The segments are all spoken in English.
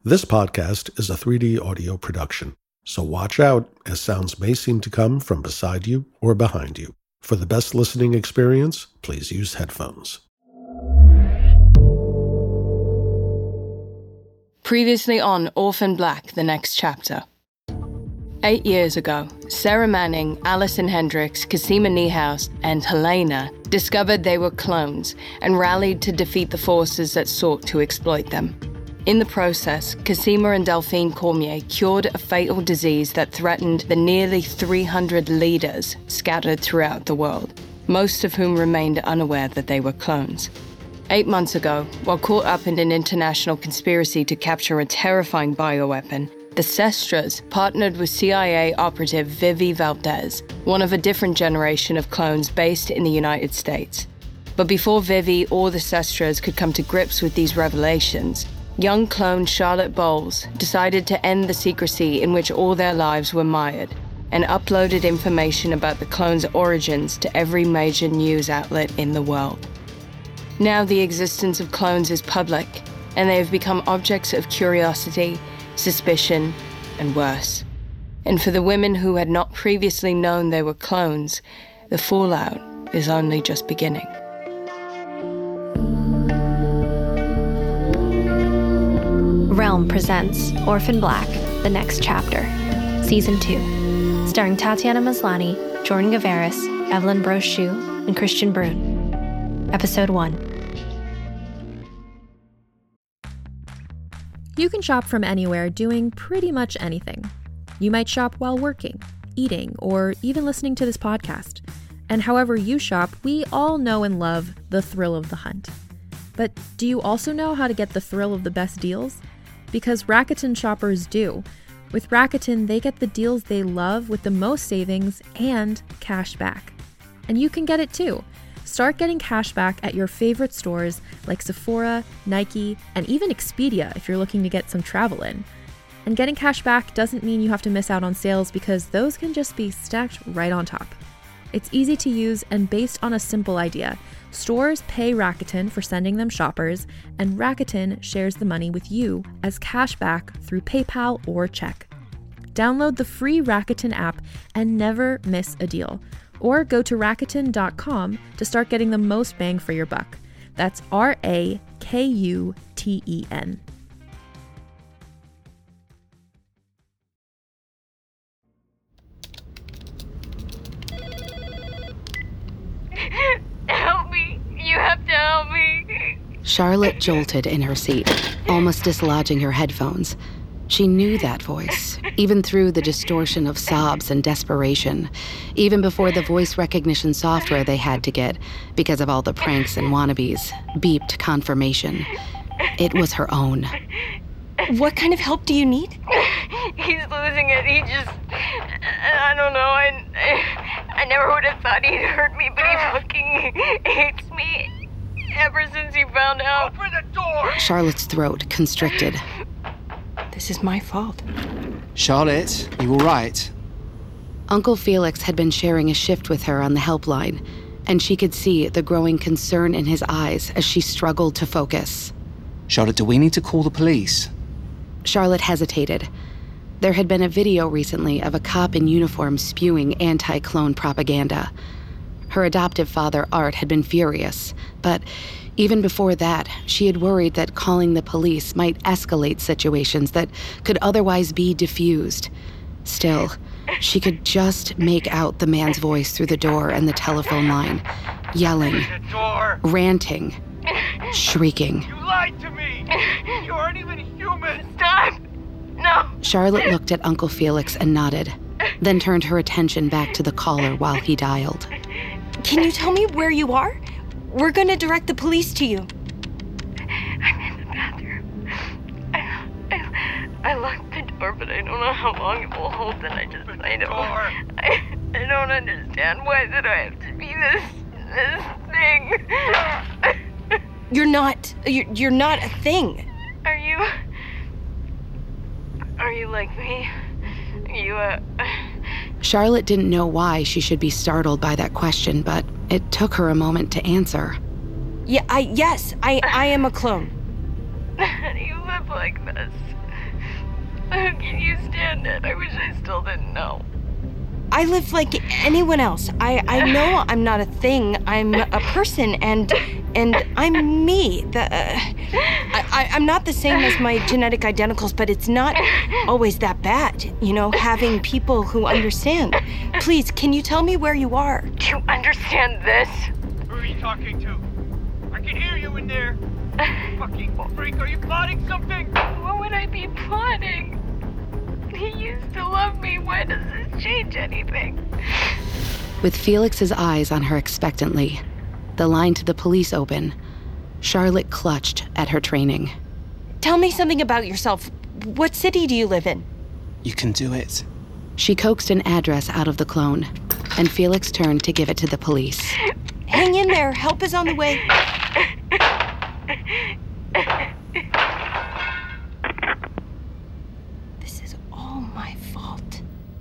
This podcast is a 3D audio production, so watch out as sounds may seem to come from beside you or behind you. For the best listening experience, please use headphones. Previously on Orphan Black, the next chapter. 8 years ago, Sarah Manning, Alison Hendricks, Cosima Niehaus, and Helena discovered they were clones and rallied to defeat the forces that sought to exploit them. In the process, Cosima and Delphine Cormier cured a fatal disease that threatened the nearly 300 leaders scattered throughout the world, most of whom remained unaware that they were clones. 8 months ago, while caught up in an international conspiracy to capture a terrifying bioweapon, the Sestras partnered with CIA operative Vivi Valdez, one of a different generation of clones based in the United States. But before Vivi or the Sestras could come to grips with these revelations, young clone Charlotte Bowles decided to end the secrecy in which all their lives were mired and uploaded information about the clones' origins to every major news outlet in the world. Now the existence of clones is public, and they have become objects of curiosity, suspicion, and worse. And for the women who had not previously known they were clones, the fallout is only just beginning. Realm presents Orphan Black, the next chapter, Season 2, starring Tatiana Maslany, Jordan Gavaris, Evelyn Brochu, and Christian Brun. Episode 1. You can shop from anywhere doing pretty much anything. You might shop while working, eating, or even listening to this podcast. And however you shop, we all know and love the thrill of the hunt. But do you also know how to get the thrill of the best deals? Because Rakuten shoppers do. With Rakuten, they get the deals they love with the most savings and cash back. And you can get it too. Start getting cash back at your favorite stores like Sephora, Nike, and even Expedia if you're looking to get some travel in. And getting cash back doesn't mean you have to miss out on sales because those can just be stacked right on top. It's easy to use and based on a simple idea. Stores pay Rakuten for sending them shoppers, and Rakuten shares the money with you as cash back through PayPal or check. Download the free Rakuten app and never miss a deal. Or go to Rakuten.com to start getting the most bang for your buck. That's Rakuten. Help me! You have to help me! Charlotte jolted in her seat, almost dislodging her headphones. She knew that voice, even through the distortion of sobs and desperation, even before the voice recognition software they had to get, because of all the pranks and wannabes, beeped confirmation. It was her own. What kind of help do you need? He's losing it. I don't know. I never would have thought he'd hurt me, but he fucking hates me ever since he found out. Open the door! Charlotte's throat constricted. This is my fault. Charlotte, you all right? Uncle Felix had been sharing a shift with her on the helpline, and she could see the growing concern in his eyes as she struggled to focus. Charlotte, do we need to call the police? Charlotte hesitated. There had been a video recently of a cop in uniform spewing anti-clone propaganda. Her adoptive father, Art, had been furious, but even before that, she had worried that calling the police might escalate situations that could otherwise be diffused. Still, she could just make out the man's voice through the door and the telephone line, yelling, ranting, shrieking. You lied to me! You aren't even human! Stop! No! Charlotte looked at Uncle Felix and nodded, then turned her attention back to the caller while he dialed. Can you tell me where you are? We're gonna direct the police to you. I'm in the bathroom. I locked the door, but I don't know how long it will hold, and I don't understand. Why did I have to be this thing? You're not a thing. Are you like me? Charlotte didn't know why she should be startled by that question, but it took her a moment to answer. Yeah, I am a clone. How do you live like this? you stand it? I wish I still didn't know. I live like anyone else. I know I'm not a thing. I'm a person, and I'm me. I'm not the same as my genetic identicals, but it's not always that bad, having people who understand. Please, can you tell me where you are? Do you understand this? Who are you talking to? I can hear you in there. Fucking freak, are you plotting something? What would I be plotting? He used to love me. Why does this change anything? With Felix's eyes on her expectantly, the line to the police open, Charlotte clutched at her training. Tell me something about yourself. What city do you live in? You can do it. She coaxed an address out of the clone, and Felix turned to give it to the police. Hang in there. Help is on the way. This is all my fault.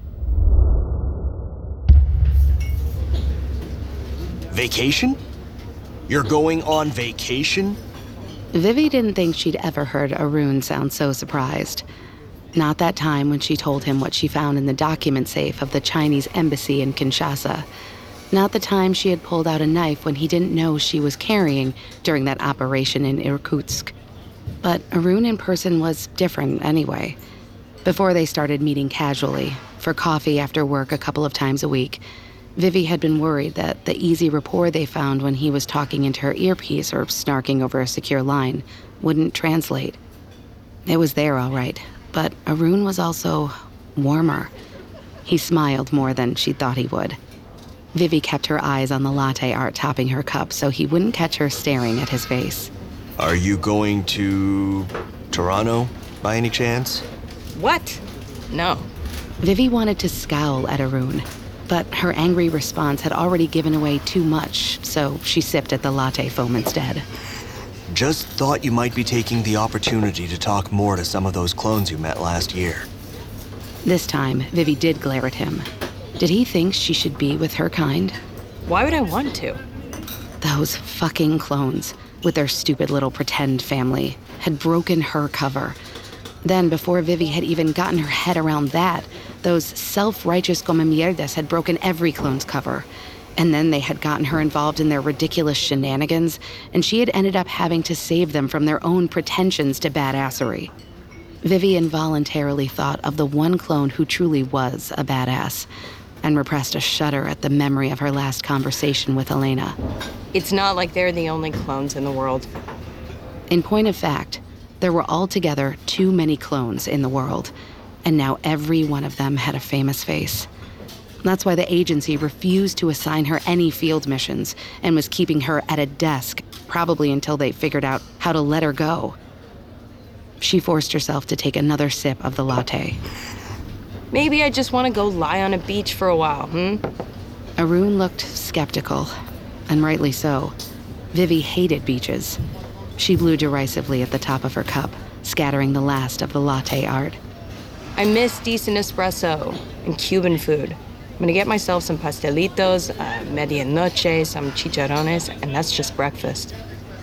Vacation? You're going on vacation? Vivi didn't think she'd ever heard Arun sound so surprised. Not that time when she told him what she found in the document safe of the Chinese embassy in Kinshasa. Not the time she had pulled out a knife when he didn't know she was carrying during that operation in Irkutsk. But Arun in person was different anyway. Before they started meeting casually, for coffee after work a couple of times a week, Vivi had been worried that the easy rapport they found when he was talking into her earpiece or snarking over a secure line wouldn't translate. It was there all right, but Arun was also warmer. He smiled more than she'd thought he would. Vivi kept her eyes on the latte art topping her cup so he wouldn't catch her staring at his face. Are you going to Toronto by any chance? What? No. Vivi wanted to scowl at Arun, but her angry response had already given away too much, so she sipped at the latte foam instead. Just thought you might be taking the opportunity to talk more to some of those clones you met last year. This time, Vivi did glare at him. Did he think she should be with her kind? Why would I want to? Those fucking clones, with their stupid little pretend family, had broken her cover. Then, before Vivi had even gotten her head around that, those self-righteous come mierdas had broken every clone's cover. And then they had gotten her involved in their ridiculous shenanigans, and she had ended up having to save them from their own pretensions to badassery. Vivi involuntarily thought of the one clone who truly was a badass, and repressed a shudder at the memory of her last conversation with Elena. It's not like they're the only clones in the world. In point of fact, there were altogether too many clones in the world, and now every one of them had a famous face. That's why the agency refused to assign her any field missions and was keeping her at a desk, probably until they figured out how to let her go. She forced herself to take another sip of the latte. Maybe I just want to go lie on a beach for a while, Arun looked skeptical, and rightly so. Vivi hated beaches. She blew derisively at the top of her cup, scattering the last of the latte art. I miss decent espresso and Cuban food. I'm gonna get myself some pastelitos, medianoche, some chicharrones, and that's just breakfast.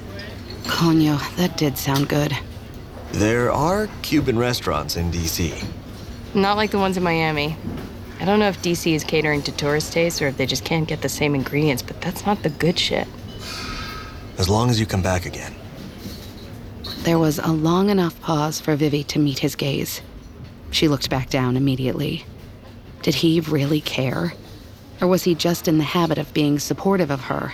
Coño, that did sound good. There are Cuban restaurants in D.C. Not like the ones in Miami. I don't know if DC is catering to tourist tastes or if they just can't get the same ingredients, but that's not the good shit. As long as you come back again. There was a long enough pause for Vivi to meet his gaze. She looked back down immediately. Did he really care? Or was he just in the habit of being supportive of her?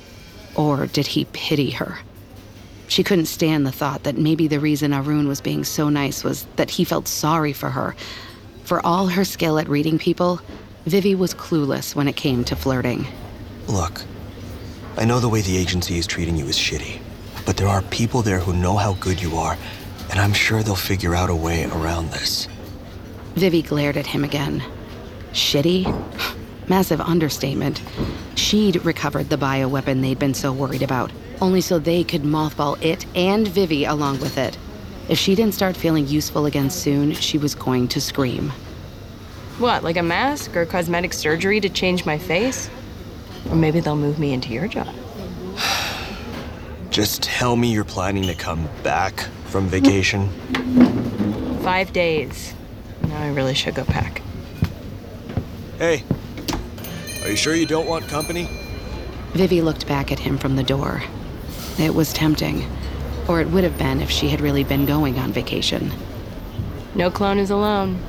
Or did he pity her? She couldn't stand the thought that maybe the reason Arun was being so nice was that he felt sorry for her. For all her skill at reading people, Vivi was clueless when it came to flirting. Look, I know the way the agency is treating you is shitty, but there are people there who know how good you are, and I'm sure they'll figure out a way around this. Vivi glared at him again. Shitty? Massive understatement. She'd recovered the bioweapon they'd been so worried about, only so they could mothball it and Vivi along with it. If she didn't start feeling useful again soon, she was going to scream. What, like a mask or cosmetic surgery to change my face? Or maybe they'll move me into your job. Just tell me you're planning to come back from vacation. 5 days. Now I really should go pack. Hey, are you sure you don't want company? Vivi looked back at him from the door. It was tempting. Or it would have been if she had really been going on vacation. No clone is alone.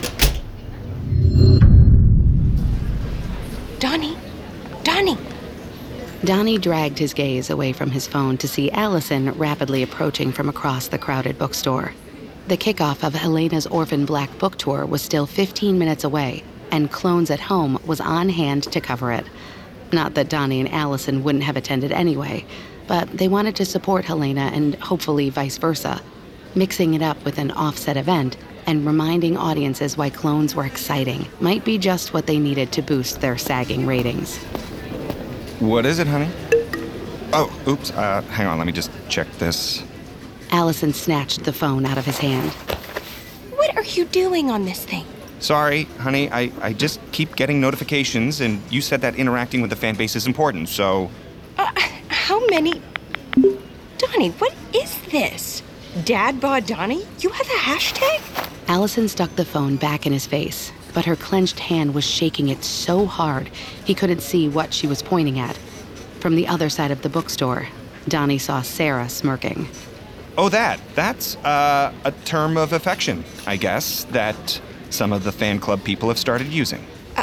Donnie! Donnie! Donnie dragged his gaze away from his phone to see Allison rapidly approaching from across the crowded bookstore. The kickoff of Helena's Orphan Black book tour was still 15 minutes away, and Clones at Home was on hand to cover it. Not that Donnie and Allison wouldn't have attended anyway, but they wanted to support Helena and hopefully vice versa, mixing it up with an offset event and reminding audiences why Clones were exciting might be just what they needed to boost their sagging ratings. What is it, honey? Oh, oops, hang on, let me just check this. Allison snatched the phone out of his hand. What are you doing on this thing? Sorry, honey, I just keep getting notifications, and you said that interacting with the fan base is important, so... How many... Donnie, what is this? Dad Bod Donnie? You have a hashtag? Allison stuck the phone back in his face, but her clenched hand was shaking it so hard he couldn't see what she was pointing at. From the other side of the bookstore, Donnie saw Sarah smirking. Oh, that's a term of affection, I guess, that some of the fan club people have started using.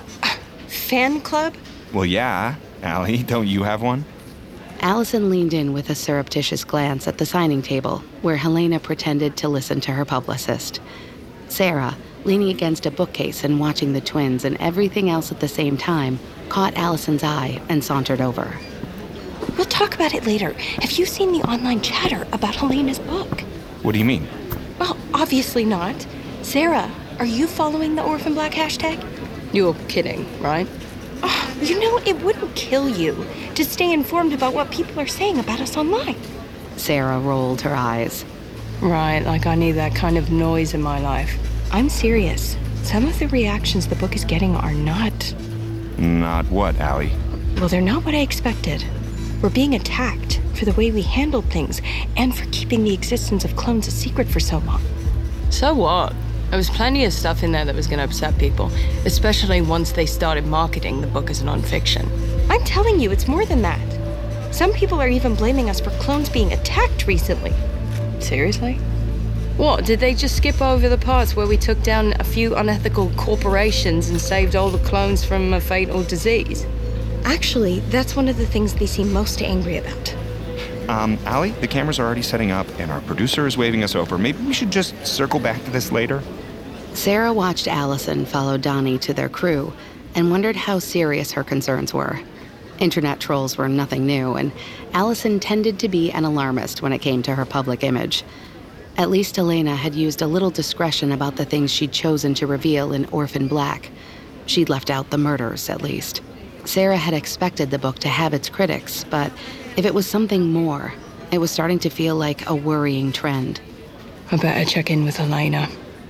Fan club? Well, yeah. Allie, don't you have one? Allison leaned in with a surreptitious glance at the signing table, where Helena pretended to listen to her publicist. Sarah, leaning against a bookcase and watching the twins and everything else at the same time, caught Allison's eye and sauntered over. We'll talk about it later. Have you seen the online chatter about Helena's book? What do you mean? Well, obviously not. Sarah, are you following the Orphan Black hashtag? You're kidding, right? Oh, you know, it wouldn't kill you to stay informed about what people are saying about us online. Sarah rolled her eyes. Right, like I need that kind of noise in my life. I'm serious. Some of the reactions the book is getting are not... Not what, Allie? Well, they're not what I expected. We're being attacked for the way we handled things and for keeping the existence of clones a secret for so long. So what? There was plenty of stuff in there that was going to upset people, especially once they started marketing the book as nonfiction. I'm telling you, it's more than that. Some people are even blaming us for clones being attacked recently. Seriously? What, did they just skip over the parts where we took down a few unethical corporations and saved all the clones from a fatal disease? Actually, that's one of the things they seem most angry about. Allie, the cameras are already setting up, and our producer is waving us over. Maybe we should just circle back to this later? Sarah watched Allison follow Donnie to their crew and wondered how serious her concerns were. Internet trolls were nothing new, and Allison tended to be an alarmist when it came to her public image. At least Helena had used a little discretion about the things she'd chosen to reveal in Orphan Black. She'd left out the murders, at least. Sarah had expected the book to have its critics, but if it was something more, it was starting to feel like a worrying trend. I better check in with Helena.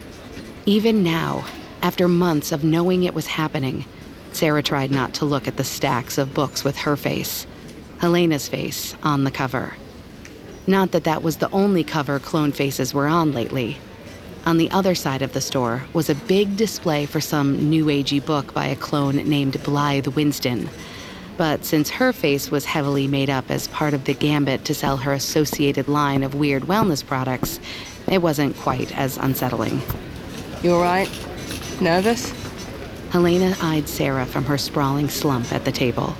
Even now, after months of knowing it was happening, Sarah tried not to look at the stacks of books with her face, Helena's face, on the cover. Not that that was the only cover clone faces were on lately. On the other side of the store was a big display for some new-agey book by a clone named Blythe Winston. But since her face was heavily made up as part of the gambit to sell her associated line of weird wellness products, it wasn't quite as unsettling. You all right? Nervous? Helena eyed Sarah from her sprawling slump at the table.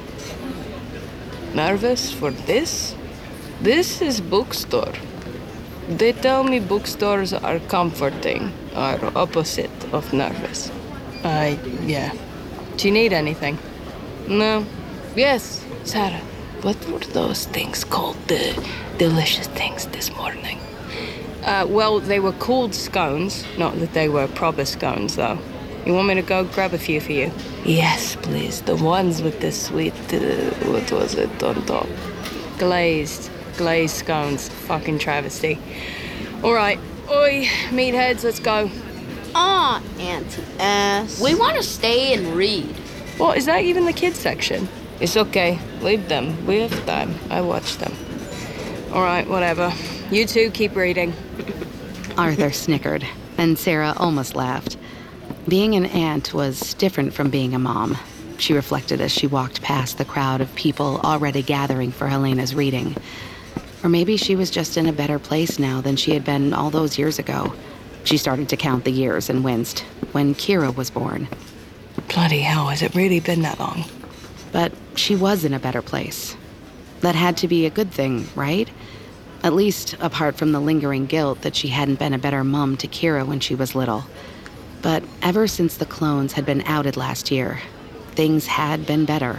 Nervous for this? This is bookstore. They tell me bookstores are comforting, are opposite of nervous. Yeah. Do you need anything? No. Yes, Sarah. What were those things called? The delicious things this morning? Well, they were called scones. Not that they were proper scones, though. You want me to go grab a few for you? Yes, please. The ones with the sweet, what was it on top? Glazed scones. Fucking travesty. All right. Oi, meatheads, let's go. Auntie S. We want to stay and read. What, is that even the kids section? It's okay. Leave them. We have time. I watch them. All right, whatever. You two keep reading. Arthur snickered, and Sarah almost laughed. Being an aunt was different from being a mom, she reflected as she walked past the crowd of people already gathering for Helena's reading. Or maybe she was just in a better place now than she had been all those years ago. She started to count the years and winced when Kira was born. Bloody hell, has it really been that long? But she was in a better place. That had to be a good thing, right? At least apart from the lingering guilt that she hadn't been a better mom to Kira when she was little. But ever since the clones had been outed last year, things had been better.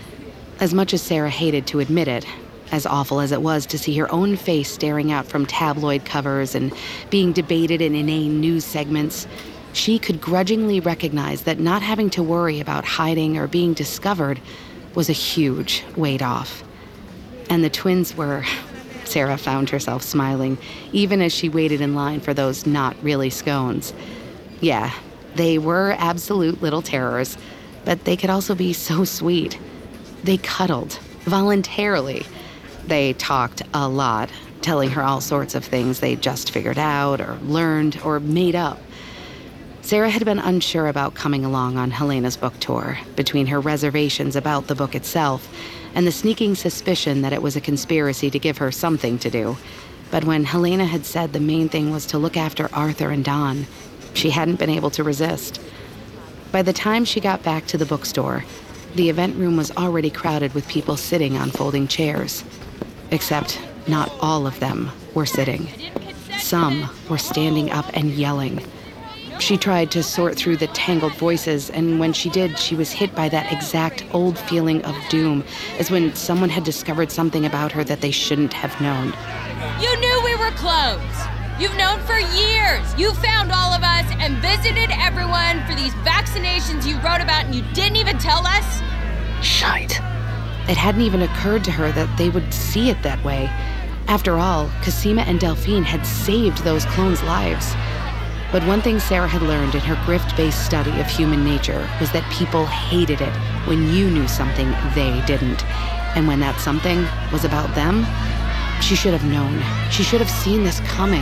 As much as Sarah hated to admit it, as awful as it was to see her own face staring out from tabloid covers and being debated in inane news segments, she could grudgingly recognize that not having to worry about hiding or being discovered was a huge weight off. And the twins were... Sarah found herself smiling, even as she waited in line for those not really scones. Yeah, they were absolute little terrors, but they could also be so sweet. They cuddled, voluntarily. They talked a lot, telling her all sorts of things they'd just figured out or learned or made up. Sarah had been unsure about coming along on Helena's book tour, between her reservations about the book itself and the sneaking suspicion that it was a conspiracy to give her something to do. But when Helena had said the main thing was to look after Arthur and Don, she hadn't been able to resist. By the time she got back to the bookstore, the event room was already crowded with people sitting on folding chairs. Except not all of them were sitting. Some were standing up and yelling. She tried to sort through the tangled voices, and when she did, she was hit by that exact old feeling of doom, as when someone had discovered something about her that they shouldn't have known. You knew we were clones. You've known for years. You found all of us and visited everyone for these vaccinations you wrote about, and you didn't even tell us? Shite. It hadn't even occurred to her that they would see it that way. After all, Cosima and Delphine had saved those clones' lives. But one thing Sarah had learned in her grift-based study of human nature was that people hated it when you knew something they didn't. And when that something was about them, she should have known. She should have seen this coming.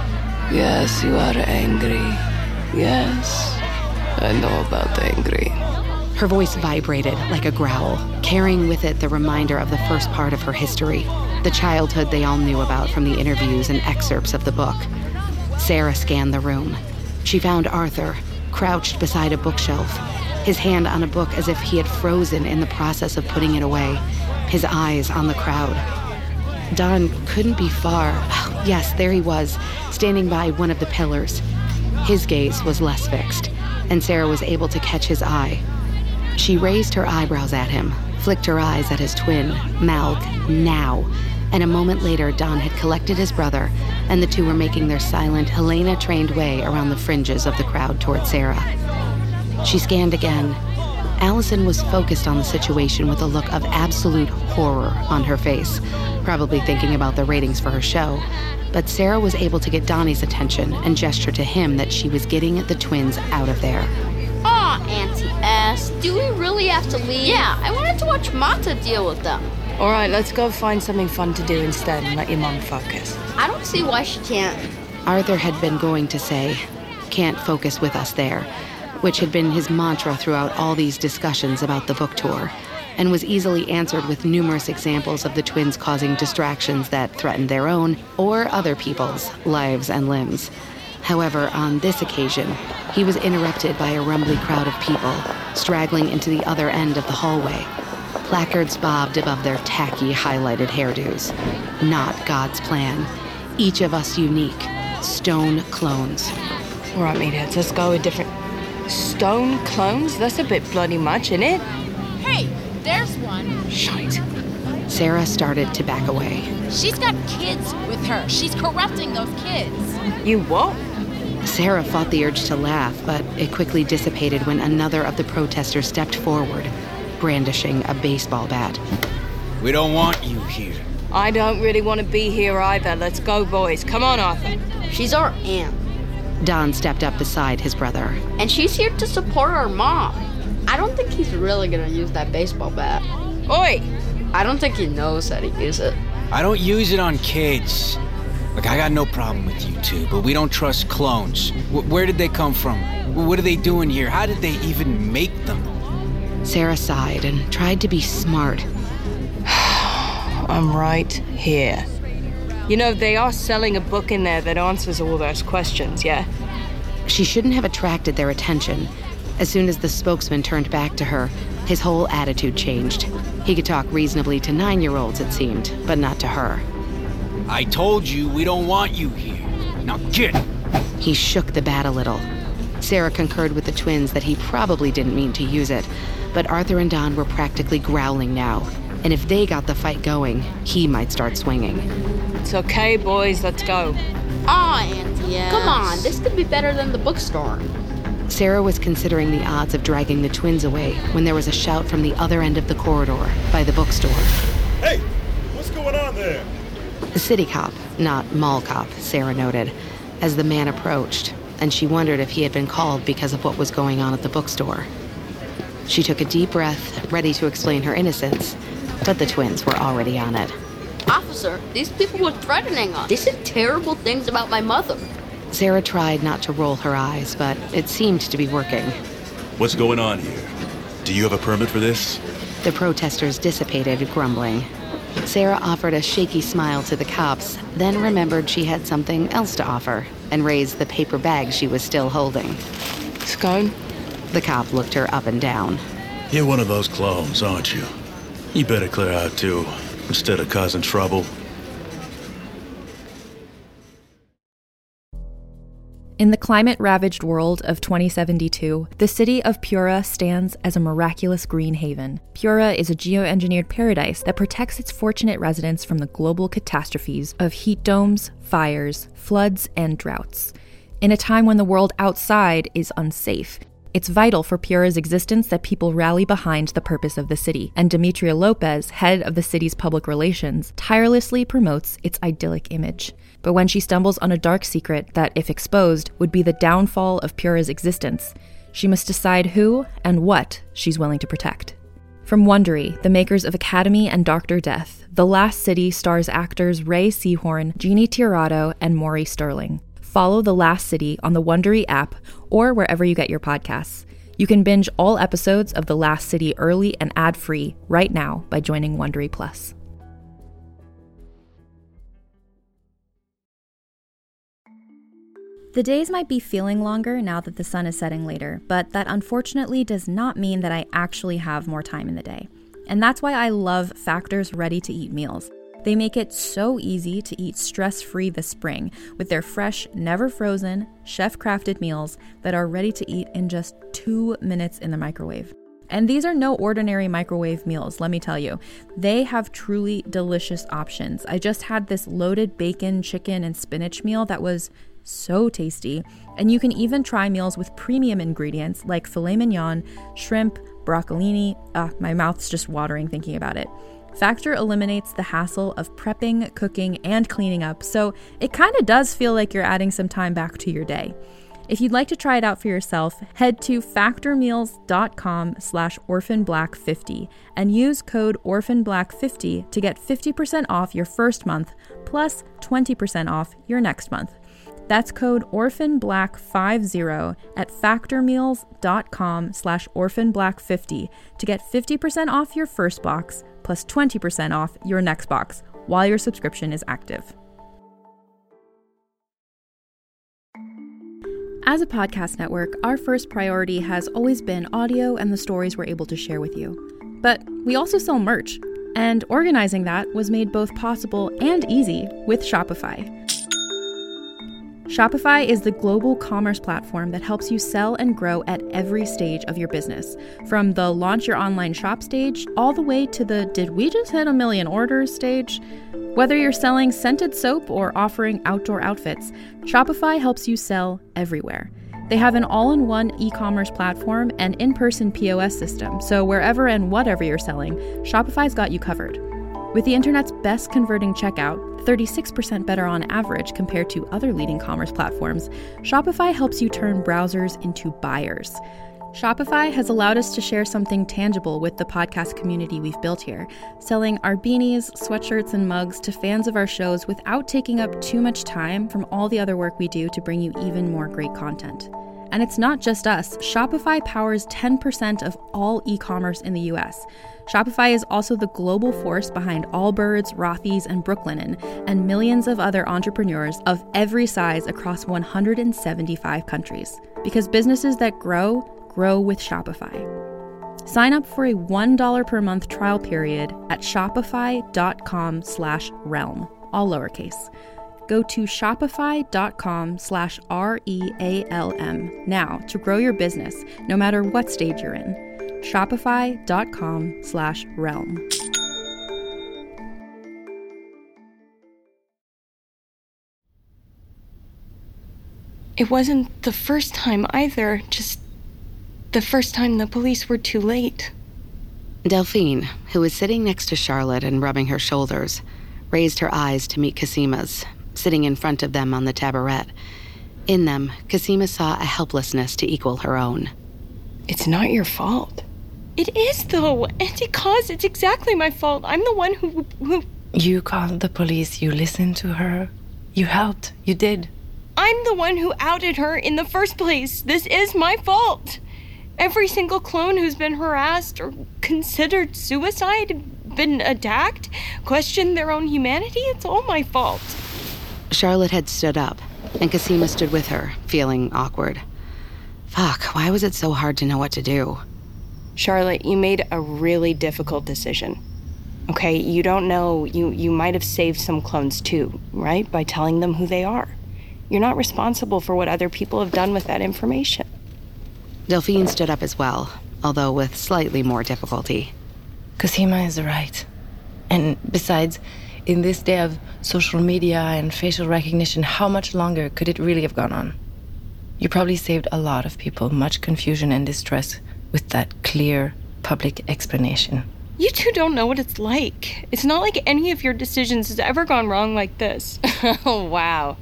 Yes, you are angry. Yes, I know about angry. Her voice vibrated like a growl, carrying with it the reminder of the first part of her history, the childhood they all knew about from the interviews and excerpts of the book. Sarah scanned the room. She found Arthur, crouched beside a bookshelf, his hand on a book as if he had frozen in the process of putting it away, his eyes on the crowd. Don couldn't be far. Oh, yes, there he was, standing by one of the pillars. His gaze was less fixed, and Sarah was able to catch his eye. She raised her eyebrows at him, flicked her eyes at his twin, mouthed, "Now." And a moment later, Don had collected his brother, and the two were making their silent, Helena-trained way around the fringes of the crowd toward Sarah. She scanned again. Allison was focused on the situation with a look of absolute horror on her face, probably thinking about the ratings for her show. But Sarah was able to get Donnie's attention and gesture to him that she was getting the twins out of there. Aw, Auntie S, do we really have to leave? Yeah, I wanted to watch Mata deal with them. All right, let's go find something fun to do instead and let your mom focus. I don't see why she can't. Arthur had been going to say, "Can't focus with us there," which had been his mantra throughout all these discussions about the book tour, and was easily answered with numerous examples of the twins causing distractions that threatened their own or other people's lives and limbs. However, on this occasion, he was interrupted by a rumbly crowd of people straggling into the other end of the hallway. Placards bobbed above their tacky, highlighted hairdos. Not God's plan. Each of us unique. Stone clones. All right, meatheads, let's go with different... Stone clones? That's a bit bloody much, isn't it? Hey, there's one. Shite. Sarah started to back away. She's got kids with her. She's corrupting those kids. You what? Sarah fought the urge to laugh, but it quickly dissipated when another of the protesters stepped forward, brandishing a baseball bat. We don't want you here. I don't really want to be here either. Let's go, boys. Come on, Arthur. She's our aunt. Don stepped up beside his brother. And she's here to support our mom. I don't think he's really gonna use that baseball bat. Oi! I don't think he knows how to use it. I don't use it on kids. Look, I got no problem with you two, but we don't trust clones. Where did they come from? What are they doing here? How did they even make them? Sarah sighed and tried to be smart. I'm right here. You know, they are selling a book in there that answers all those questions, yeah? She shouldn't have attracted their attention. As soon as the spokesman turned back to her, his whole attitude changed. He could talk reasonably to 9-year-olds, it seemed, but not to her. I told you we don't want you here. Now get! He shook the bat a little. Sarah concurred with the twins that he probably didn't mean to use it, but Arthur and Don were practically growling now. And if they got the fight going, he might start swinging. It's okay, boys, let's go. Auntie, come on, this could be better than the bookstore. Sarah was considering the odds of dragging the twins away when there was a shout from the other end of the corridor by the bookstore. Hey, what's going on there? The city cop, not mall cop, Sarah noted, as the man approached, and she wondered if he had been called because of what was going on at the bookstore. She took a deep breath, ready to explain her innocence, but the twins were already on it. Officer, these people were threatening us. They said terrible things about my mother. Sarah tried not to roll her eyes, but it seemed to be working. What's going on here? Do you have a permit for this? The protesters dissipated, grumbling. Sarah offered a shaky smile to the cops, then remembered she had something else to offer, and raised the paper bag she was still holding. Scone? The cop looked her up and down. You're one of those clones, aren't you? You better clear out, too, instead of causing trouble. In the climate-ravaged world of 2072, the city of Pura stands as a miraculous green haven. Pura is a geoengineered paradise that protects its fortunate residents from the global catastrophes of heat domes, fires, floods, and droughts. In a time when the world outside is unsafe, it's vital for Pura's existence that people rally behind the purpose of the city, and Demetria Lopez, head of the city's public relations, tirelessly promotes its idyllic image. But when she stumbles on a dark secret that, if exposed, would be the downfall of Pura's existence, she must decide who and what she's willing to protect. From Wondery, the makers of Academy and Dr. Death, The Last City stars actors Ray Seahorn, Jeannie Tirado, and Maury Sterling. Follow The Last City on the Wondery app or wherever you get your podcasts. You can binge all episodes of The Last City early and ad-free right now by joining Wondery Plus. The days might be feeling longer now that the sun is setting later, but that unfortunately does not mean that I actually have more time in the day. And that's why I love Factor's ready-to-eat meals. They make it so easy to eat stress-free this spring with their fresh, never-frozen, chef-crafted meals that are ready to eat in just 2 minutes in the microwave. And these are no ordinary microwave meals, let me tell you. They have truly delicious options. I just had this loaded bacon, chicken, and spinach meal that was so tasty. And you can even try meals with premium ingredients like filet mignon, shrimp, broccolini. My mouth's just watering thinking about it. Factor eliminates the hassle of prepping, cooking, and cleaning up, so it kind of does feel like you're adding some time back to your day. If you'd like to try it out for yourself, head to factormeals.com/orphanblack50 and use code orphanblack50 to get 50% off your first month plus 20% off your next month. That's code orphanblack50 at factormeals.com/orphanblack50 to get 50% off your first box plus 20% off your next box while your subscription is active. As a podcast network, our first priority has always been audio and the stories we're able to share with you. But we also sell merch, and organizing that was made both possible and easy with Shopify. Shopify is the global commerce platform that helps you sell and grow at every stage of your business, from the launch your online shop stage all the way to the did we just hit 1 million orders stage. Whether you're selling scented soap or offering outdoor outfits, Shopify helps you sell everywhere. They have an all-in-one e-commerce platform and in-person POS system, so wherever and whatever you're selling, Shopify's got you covered. With the internet's best converting checkout, 36% better on average compared to other leading commerce platforms, Shopify helps you turn browsers into buyers. Shopify has allowed us to share something tangible with the podcast community we've built here, selling our beanies, sweatshirts, and mugs to fans of our shows without taking up too much time from all the other work we do to bring you even more great content. And it's not just us. Shopify powers 10% of all e-commerce in the US. Shopify is also the global force behind Allbirds, Rothy's, and Brooklinen, and millions of other entrepreneurs of every size across 175 countries. Because businesses that grow with Shopify. Sign up for a $1 per month trial period at shopify.com/realm, all lowercase. Go to shopify.com/REALM now to grow your business, no matter what stage you're in. Shopify.com/realm. It wasn't the first time either, just the first time the police were too late. Delphine, who was sitting next to Charlotte and rubbing her shoulders, raised her eyes to meet Casima's, sitting in front of them on the taboret. In them, Casima saw a helplessness to equal her own. It's not your fault. It is, though. It's exactly my fault. I'm the one who... You called the police. You listened to her. You helped. You did. I'm the one who outed her in the first place. This is my fault. Every single clone who's been harassed or considered suicide, been attacked, questioned their own humanity, it's all my fault. Charlotte had stood up, and Casima stood with her, feeling awkward. Fuck, why was it so hard to know what to do? Charlotte, you made a really difficult decision. Okay, you don't know, you might have saved some clones too, right? By telling them who they are. You're not responsible for what other people have done with that information. Delphine stood up as well, although with slightly more difficulty. Casima is right. And besides, in this day of social media and facial recognition, how much longer could it really have gone on? You probably saved a lot of people much confusion and distress with that clear, public explanation. You two don't know what it's like. It's not like any of your decisions has ever gone wrong like this. Oh, wow.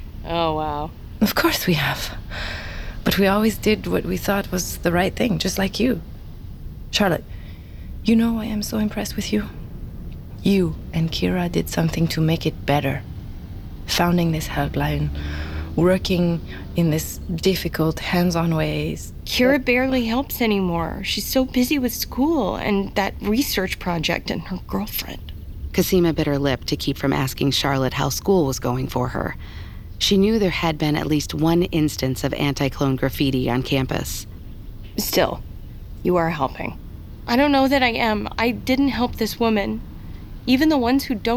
Of course we have. But we always did what we thought was the right thing, just like you. Charlotte, you know I am so impressed with you. You and Kira did something to make it better. Founding this helpline, working in this difficult, hands-on ways. Kira barely helps anymore. She's so busy with school and that research project and her girlfriend. Casima bit her lip to keep from asking Charlotte how school was going for her. She knew there had been at least one instance of anti-clone graffiti on campus. Still, you are helping. I don't know that I am. I didn't help this woman. Even the ones who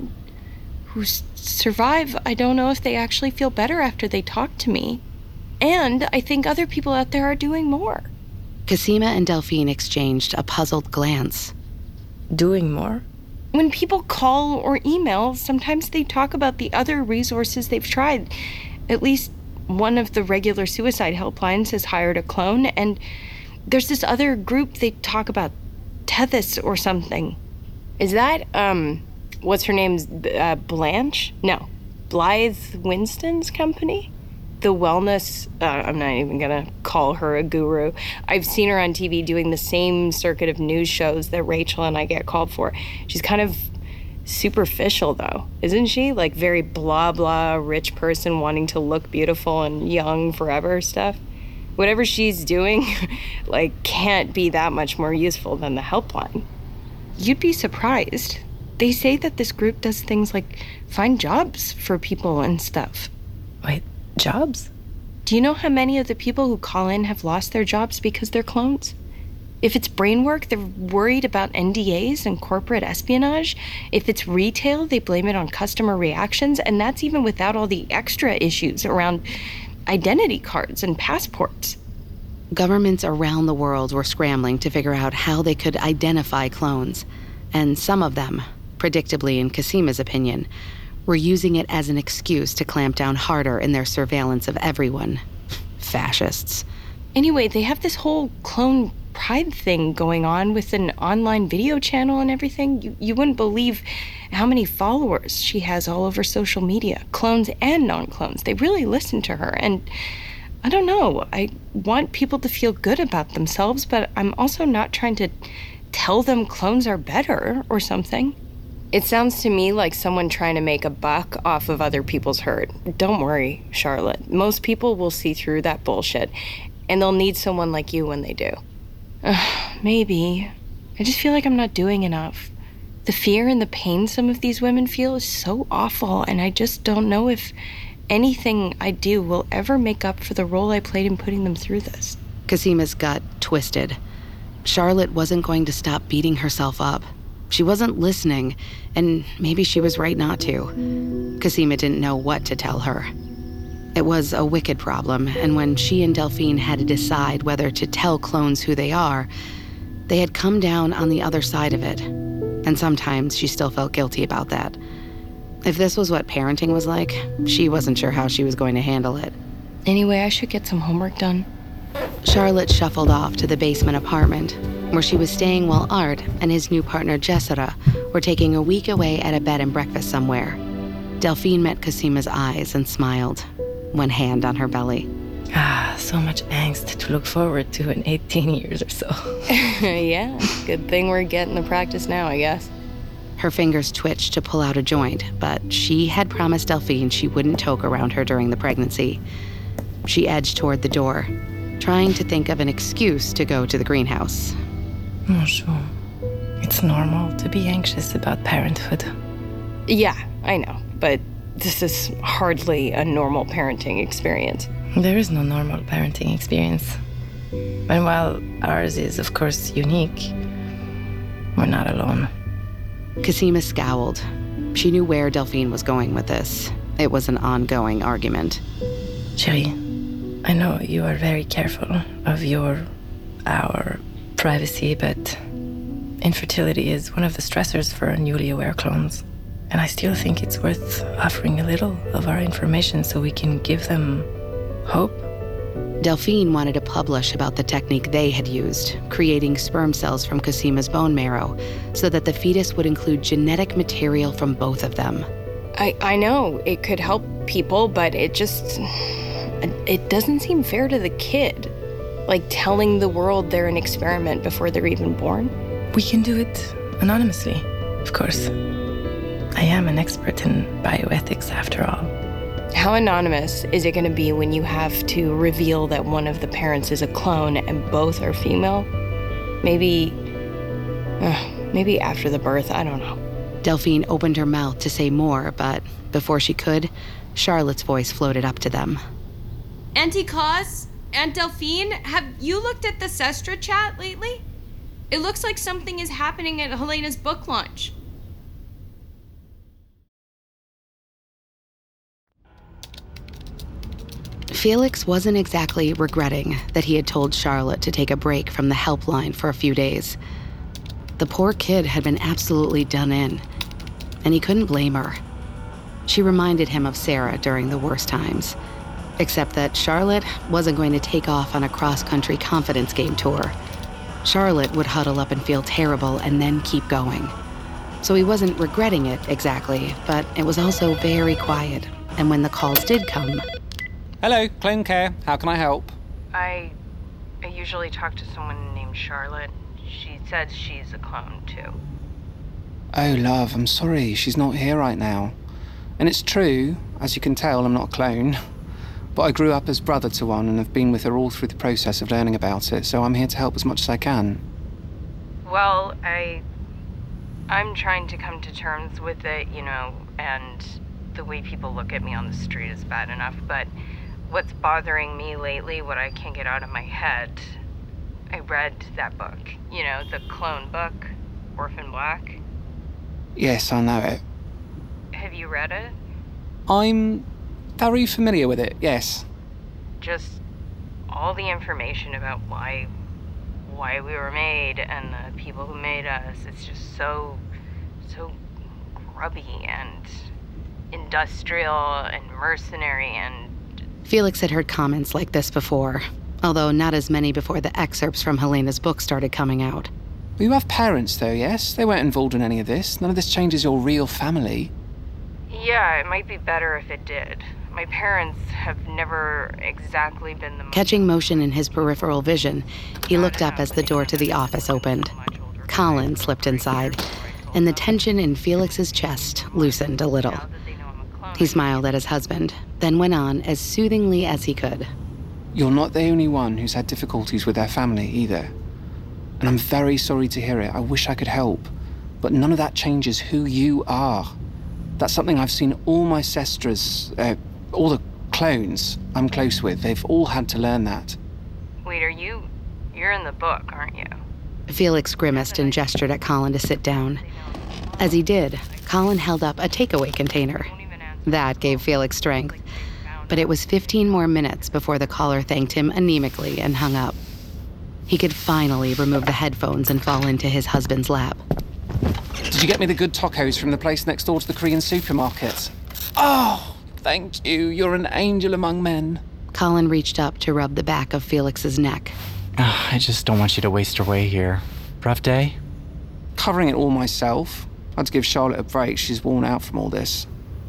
survive, I don't know if they actually feel better after they talk to me. And I think other people out there are doing more. Casima and Delphine exchanged a puzzled glance. Doing more? When people call or email, sometimes they talk about the other resources they've tried. At least one of the regular suicide helplines has hired a clone, and there's this other group they talk about, Tethys or something. Is that, what's her name, Blanche? No, Blythe Winston's company? The wellness, I'm not even gonna call her a guru. I've seen her on TV doing the same circuit of news shows that Rachel and I get called for. She's kind of superficial though, isn't she? Like very blah blah, rich person wanting to look beautiful and young forever stuff. Whatever she's doing, can't be that much more useful than the helpline. You'd be surprised. They say that this group does things like find jobs for people and stuff. Wait, jobs? Do you know how many of the people who call in have lost their jobs because they're clones? If it's brain work, they're worried about NDAs and corporate espionage. If it's retail, they blame it on customer reactions, and that's even without all the extra issues around identity cards and passports. Governments around the world were scrambling to figure out how they could identify clones, and some of them, predictably in Casima's opinion, were using it as an excuse to clamp down harder in their surveillance of everyone. Fascists. Anyway, they have this whole clone pride thing going on with an online video channel and everything. You wouldn't believe how many followers she has all over social media, clones and non-clones. They really listen to her, and I don't know. I want people to feel good about themselves, but I'm also not trying to tell them clones are better or something. It sounds to me like someone trying to make a buck off of other people's hurt. Don't worry, Charlotte. Most people will see through that bullshit, and they'll need someone like you when they do. Maybe. I just feel like I'm not doing enough. The fear and the pain some of these women feel is so awful, and I just don't know if anything I do will ever make up for the role I played in putting them through this. Casima's gut twisted. Charlotte wasn't going to stop beating herself up. She wasn't listening, and maybe she was right not to. Casima didn't know what to tell her. It was a wicked problem, and when she and Delphine had to decide whether to tell clones who they are, they had come down on the other side of it. And sometimes she still felt guilty about that. If this was what parenting was like, she wasn't sure how she was going to handle it. Anyway, I should get some homework done. Charlotte shuffled off to the basement apartment, where she was staying while Art and his new partner Jessera were taking a week away at a bed and breakfast somewhere. Delphine met Casima's eyes and smiled, one hand on her belly. So much angst to look forward to in 18 years or so. Yeah, good thing we're getting the practice now, I guess. Her fingers twitched to pull out a joint, but she had promised Delphine she wouldn't toke around her during the pregnancy. She edged toward the door, trying to think of an excuse to go to the greenhouse. Sure. It's normal to be anxious about parenthood. Yeah, I know, but this is hardly a normal parenting experience. There is no normal parenting experience. And while ours is, of course, unique, we're not alone. Casima scowled. She knew where Delphine was going with this. It was an ongoing argument. Cherie, I know you are very careful of our privacy, but infertility is one of the stressors for newly aware clones. And I still think it's worth offering a little of our information so we can give them hope. Delphine wanted to publish about the technique they had used, creating sperm cells from Casima's bone marrow, so that the fetus would include genetic material from both of them. I know it could help people, but it doesn't seem fair to the kid. Like telling the world they're an experiment before they're even born. We can do it anonymously, of course. I am an expert in bioethics, after all. How anonymous is it going to be when you have to reveal that one of the parents is a clone and both are female? Maybe after the birth, I don't know. Delphine opened her mouth to say more, but before she could, Charlotte's voice floated up to them. Auntie Cos, Aunt Delphine, have you looked at the Sestra chat lately? It looks like something is happening at Helena's book launch. Felix wasn't exactly regretting that he had told Charlotte to take a break from the helpline for a few days. The poor kid had been absolutely done in, and he couldn't blame her. She reminded him of Sarah during the worst times, except that Charlotte wasn't going to take off on a cross-country confidence game tour. Charlotte would huddle up and feel terrible and then keep going. So he wasn't regretting it exactly, but it was also very quiet, and when the calls did come... Hello, Clone Care. How can I help? I usually talk to someone named Charlotte. She says she's a clone, too. Oh, love, I'm sorry. She's not here right now. And it's true, as you can tell, I'm not a clone. But I grew up as brother to one and have been with her all through the process of learning about it, so I'm here to help as much as I can. Well, I'm trying to come to terms with it, and the way people look at me on the street is bad enough, but what's bothering me lately, what I can't get out of my head, I read that book, the clone book, Orphan Black. Yes, I know it. Have you read it? I'm very familiar with it, yes. Just all the information about why we were made and the people who made us, it's just so grubby and industrial and mercenary and... Felix had heard comments like this before, although not as many before the excerpts from Helena's book started coming out. You have parents, though, yes? They weren't involved in any of this. None of this changes your real family. Yeah, it might be better if it did. My parents have never exactly been the most... Catching motion in his peripheral vision, he looked up as the door to the office opened. Colin slipped inside, and the tension in Felix's chest loosened a little. He smiled at his husband, then went on as soothingly as he could. You're not the only one who's had difficulties with their family either. And I'm very sorry to hear it. I wish I could help. But none of that changes who you are. That's something I've seen all my sestras, all the clones I'm close with, they've all had to learn that. Wait, you're in the book, aren't you? Felix grimaced and gestured at Colin to sit down. As he did, Colin held up a takeaway container. That gave Felix strength. But it was 15 more minutes before the caller thanked him anemically and hung up. He could finally remove the headphones and fall into his husband's lap. Did you get me the good tacos from the place next door to the Korean supermarket? Oh, thank you. You're an angel among men. Colin reached up to rub the back of Felix's neck. I just don't want you to waste your way here. Rough day? Covering it all myself. I had to give Charlotte a break. She's worn out from all this.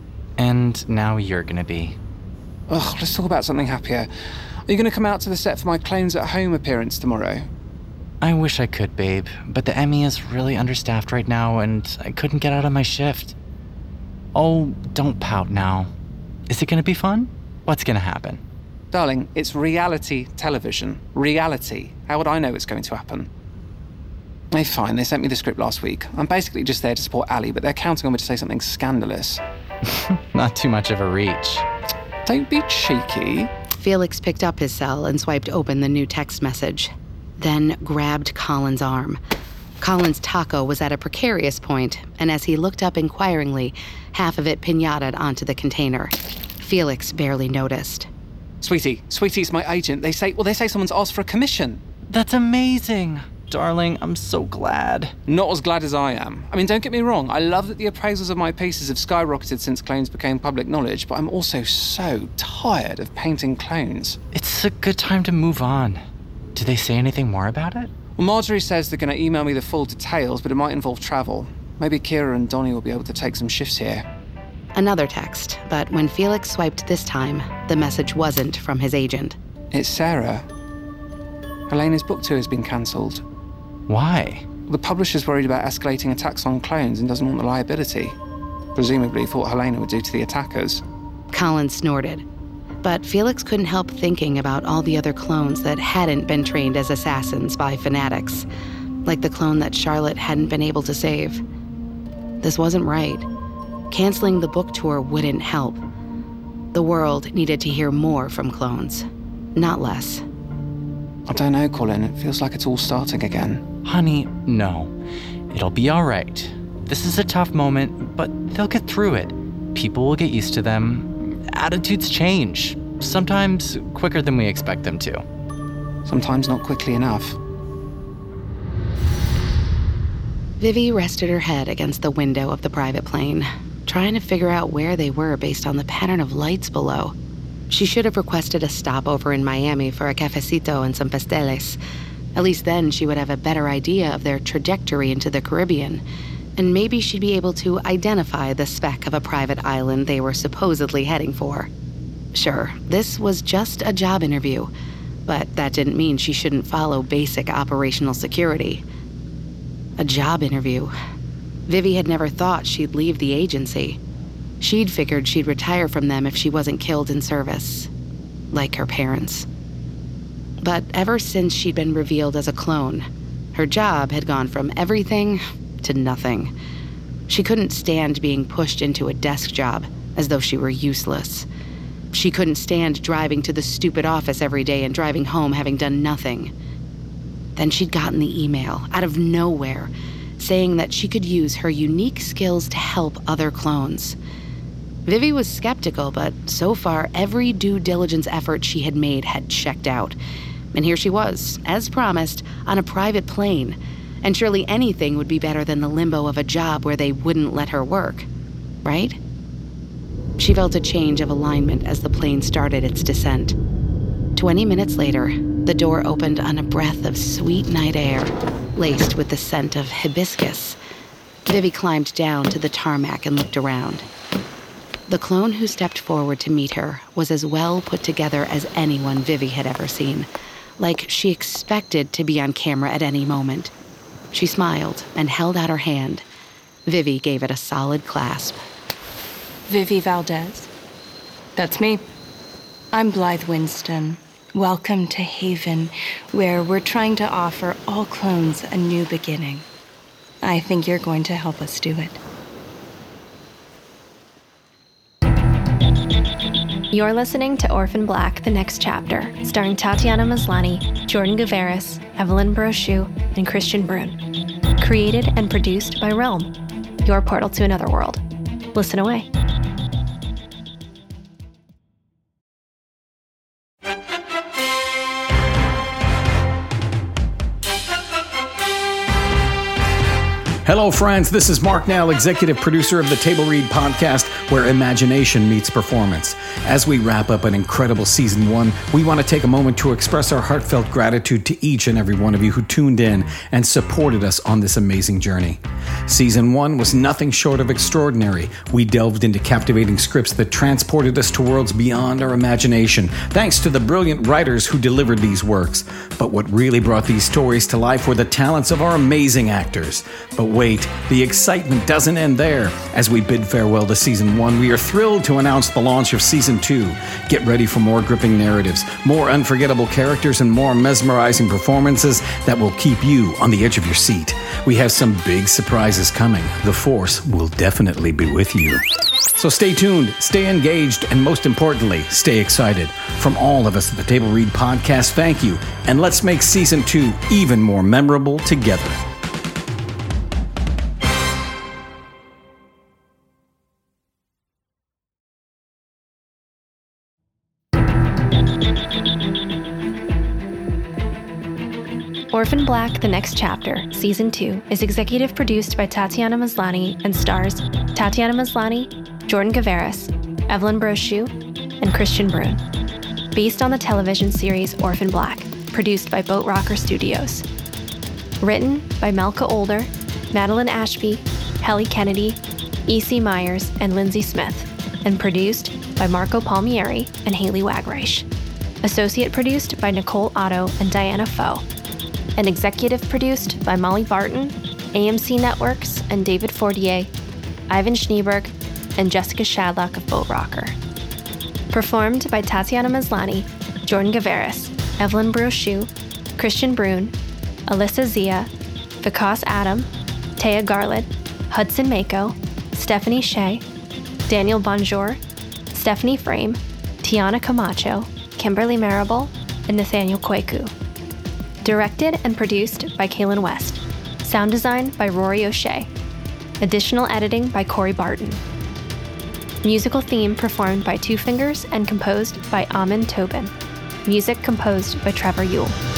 And now you're gonna be. Ugh, let's talk about something happier. Are you gonna come out to the set for my Clones at Home appearance tomorrow? I wish I could, babe, but the Emmy is really understaffed right now and I couldn't get out of my shift. Oh, don't pout now. Is it gonna be fun? What's gonna happen? Darling, it's reality television. Reality. How would I know it's going to happen? Hey, fine, they sent me the script last week. I'm basically just there to support Ali, but they're counting on me to say something scandalous. Not too much of a reach. Don't be cheeky. Felix picked up his cell and swiped open the new text message, then grabbed Colin's arm. Colin's taco was at a precarious point, and as he looked up inquiringly, half of it pinataed onto the container. Felix barely noticed. Sweetie's my agent. They say someone's asked for a commission. That's amazing. Darling, I'm so glad. Not as glad as I am. I mean, don't get me wrong, I love that the appraisals of my pieces have skyrocketed since clones became public knowledge, but I'm also so tired of painting clones. It's a good time to move on. Do they say anything more about it? Well, Marjorie says they're going to email me the full details, but it might involve travel. Maybe Kira and Donnie will be able to take some shifts here. Another text, but when Felix swiped this time, the message wasn't from his agent. It's Sarah. Helena's book tour has been cancelled. Why? The publisher's worried about escalating attacks on clones and doesn't want the liability. Presumably thought Helena would do to the attackers. Colin snorted. But Felix couldn't help thinking about all the other clones that hadn't been trained as assassins by fanatics, like the clone that Charlotte hadn't been able to save. This wasn't right. Canceling the book tour wouldn't help. The world needed to hear more from clones, not less. I don't know, Colin. It feels like it's all starting again. Honey, no. It'll be all right. This is a tough moment, but they'll get through it. People will get used to them. Attitudes change. Sometimes quicker than we expect them to. Sometimes not quickly enough. Vivi rested her head against the window of the private plane, trying to figure out where they were based on the pattern of lights below. She should have requested a stopover in Miami for a cafecito and some pasteles. At least then she would have a better idea of their trajectory into the Caribbean, and maybe she'd be able to identify the speck of a private island they were supposedly heading for. Sure, this was just a job interview, but that didn't mean she shouldn't follow basic operational security. A job interview. Vivi had never thought she'd leave the agency. She'd figured she'd retire from them if she wasn't killed in service, like her parents. But ever since she'd been revealed as a clone, her job had gone from everything to nothing. She couldn't stand being pushed into a desk job as though she were useless. She couldn't stand driving to the stupid office every day and driving home having done nothing. Then she'd gotten the email, out of nowhere, saying that she could use her unique skills to help other clones. Vivi was skeptical, but so far every due diligence effort she had made had checked out. And here she was, as promised, on a private plane. And surely anything would be better than the limbo of a job where they wouldn't let her work, right? She felt a change of alignment as the plane started its descent. 20 minutes later, the door opened on a breath of sweet night air, laced with the scent of hibiscus. Vivi climbed down to the tarmac and looked around. The clone who stepped forward to meet her was as well put together as anyone Vivi had ever seen, like she expected to be on camera at any moment. She smiled and held out her hand. Vivi gave it a solid clasp. Vivi Valdez. That's me. I'm Blythe Winston. Welcome to Haven, where we're trying to offer all clones a new beginning. I think you're going to help us do it. You're listening to Orphan Black, The Next Chapter, starring Tatiana Maslany, Jordan Gavaris, Evelyn Brochu, and Christian Brun. Created and produced by Realm, your portal to another world. Listen away. Hello, friends. This is Mark Nell, executive producer of the Table Read podcast, where imagination meets performance. As we wrap up an incredible season 1, we want to take a moment to express our heartfelt gratitude to each and every one of you who tuned in and supported us on this amazing journey. Season 1 was nothing short of extraordinary. We delved into captivating scripts that transported us to worlds beyond our imagination, thanks to the brilliant writers who delivered these works. But what really brought these stories to life were the talents of our amazing actors. But wait, the excitement doesn't end there. As we bid farewell to Season 1, we are thrilled to announce the launch of Season 2. Get ready for more gripping narratives, more unforgettable characters, and more mesmerizing performances that will keep you on the edge of your seat. We have some big surprises coming. The Force will definitely be with you. So stay tuned, stay engaged, and most importantly, stay excited. From all of us at the Table Read podcast, thank you, and let's make Season 2 even more memorable together. Orphan Black, The Next Chapter, Season 2, is executive produced by Tatiana Maslany and stars Tatiana Maslany, Jordan Gavaris, Evelyn Brochu, and Christian Brun. Based on the television series Orphan Black, produced by Boat Rocker Studios. Written by Melka Older, Madeline Ashby, Helly Kennedy, E.C. Myers, and Lindsay Smith, and produced by Marco Palmieri and Haley Wagreich. Associate produced by Nicole Otto and Diana Foe. And executive produced by Molly Barton, AMC Networks, and David Fortier, Ivan Schneeberg, and Jessica Shadlock of Boat Rocker. Performed by Tatiana Maslany, Jordan Gavaris, Evelyn Brochu, Christian Brun, Alyssa Zia, Vikas Adam, Taya Garland, Hudson Mako, Stephanie Shea, Daniel Bonjour, Stephanie Frame, Tiana Camacho, Kimberly Marable, and Nathaniel Kwaku. Directed and produced by Kaylin West. Sound design by Rory O'Shea. Additional editing by Corey Barton. Musical theme performed by Two Fingers and composed by Amin Tobin. Music composed by Trevor Yule.